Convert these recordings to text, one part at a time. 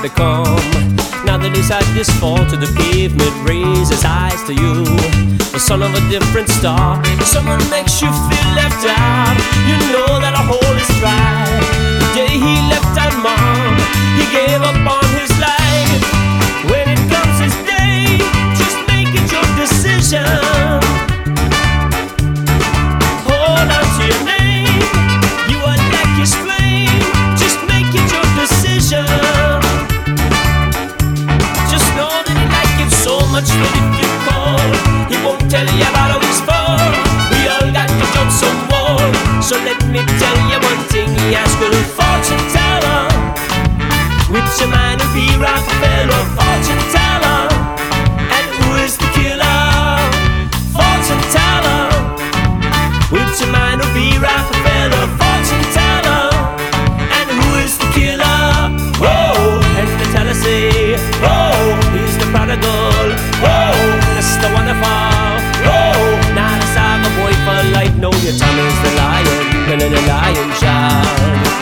I've become. Now that he's had this fall to the pavement, raise his eyes to you, the son of a different star. If someone makes you feel left out, you know that a hole is dry. The day he left our mom, he gave up on his life. When it comes his day, just make it your decision. Hold on to your name, you are like his flame. Just make it your decision. Just know that he like it so much that if you call, he won't tell you about how he's for. We all got to jump some wall. So let me tell you one thing, he asked for a fortune teller. Which a man will be Rockefeller, fortune teller. And who is the killer? Fortune teller. Which a man will be Rockefeller, fortune teller. And who is the killer? Whoa, and the teller say, whoa, he's the prodigal. Whoa, Mr. Wonderful. Whoa, not a saga boy for life. No, your Tom is the lion, the lion child.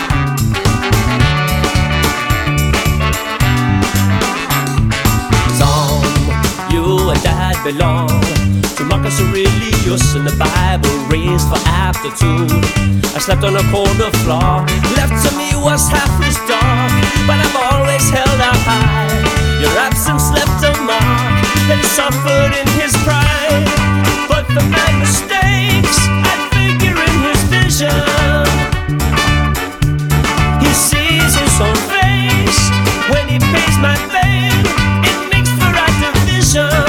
Dad belong to Marcus Aurelius in the Bible, raised for aptitude. I slept on a corner floor, left to me was half as dark, but I've always held out high. Your absence left a mark that suffered in his pride. But for my mistakes, I figure in his vision. He sees his own face when he pays my bail. It makes for our division.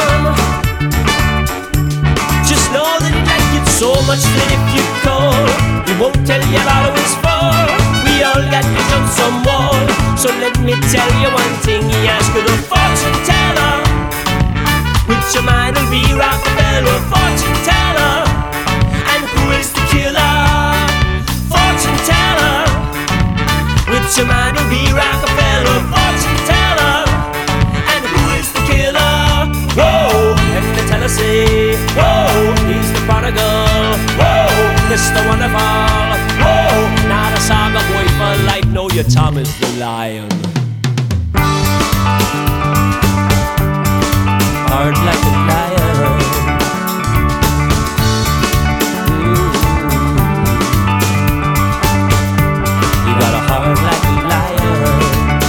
So much that if you call, he won't tell you about who it's for. We all got to jump some wall. So let me tell you one thing, he asked for the fortune teller. Which a man will be Rockefeller, fortune teller. And who is the killer? Fortune teller. Which a man will be Rockefeller, fortune teller. And who is the killer? Whoa, and the teller say, whoa, he's the prodigal. Mr. Wonderful, whoa, not a saga boy for life. No, your Tom is the lion. Hard like a lion. You got a heart like a lion.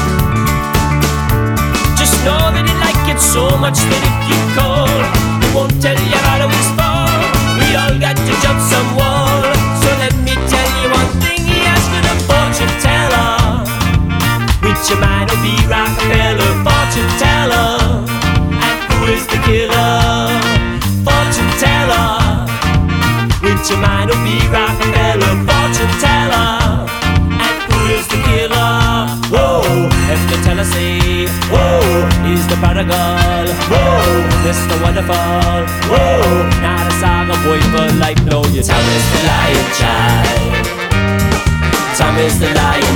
Just know that he like it so much that if you call, he won't tell you how to whisper. We all got to jump some wall. So let me tell you one thing, he asked for the fortune teller. Which a man will be Rockefeller, fortune teller. And who is the killer? Fortune teller. Which a man will be Rockefeller, fortune teller. And who is the killer? Whoa, and the teller say, whoa, he's the prodigal. Whoa, Mr. Wonderful. Whoa, not a saga boy for life. No, your Tom is the lion child. Tom is the lion